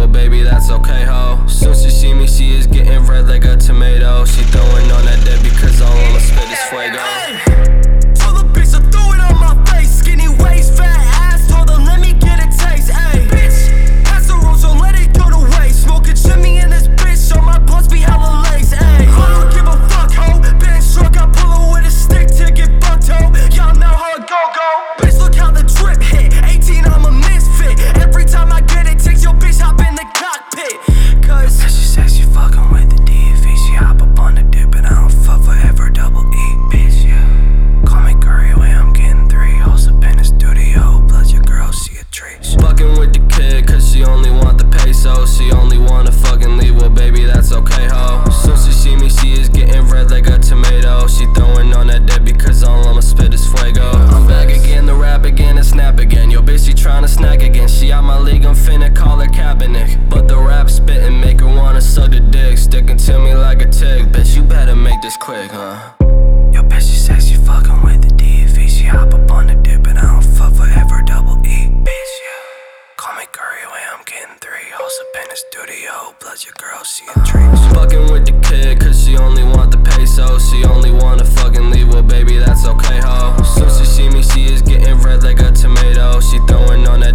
well baby that's okay ho. Soon she see me, she is getting red like a tomato. She throwing on that dead because all I'ma spit is fuego. Told the bitch to throw it on my face. Skinny waist, fat ass, told her let me get a taste. Ayy, bitch, pass the road, so let it go to waste. Smoking chimney in this bitch, so my blunts be hella lace. Ayy, I don't give a fuck, ho. Been struck, I pull her with a stick till get fucked, ho. Y'all know how it go. Bitch, look how the drip hit. 18, I'm a misfit. Every time I get it, takes your bitch hop in the cockpit. Cause she says she fucking with the DV. She hop up on the dip and I don't fuck forever, double E, bitch, yeah. Call me Curry away, I'm getting 3 hoes up in the studio. Plus your girl, she a treat. Fucking with the kid cause she only want the peso. She only wanna fucking leave, well baby that's okay ho. Soon she see me, she is getting red like a tomato. She throwing on that dead because all I'ma spit is fuego. I'm back again to rap again and snap again. Yo bitch she tryna snack again. She out my league, I'm finna call her Kaepernick. But the rap spittin' make her wanna suck the dick. Sticking to me like a tick. Bitch you better make this quick, huh? Yo bitch she says she fucking with the DV. She hop up on the dip and I don't fuck forever, double E, bitch, yeah. Call me Curry away, I'm getting 3 hoes up in the studio. Plus your girl, she a treat. Fucking with the kid cause she only want the peso. She only wanna fucking leave, well baby that's okay ho. Soon she see me, she is getting red like a tomato. She throwing on that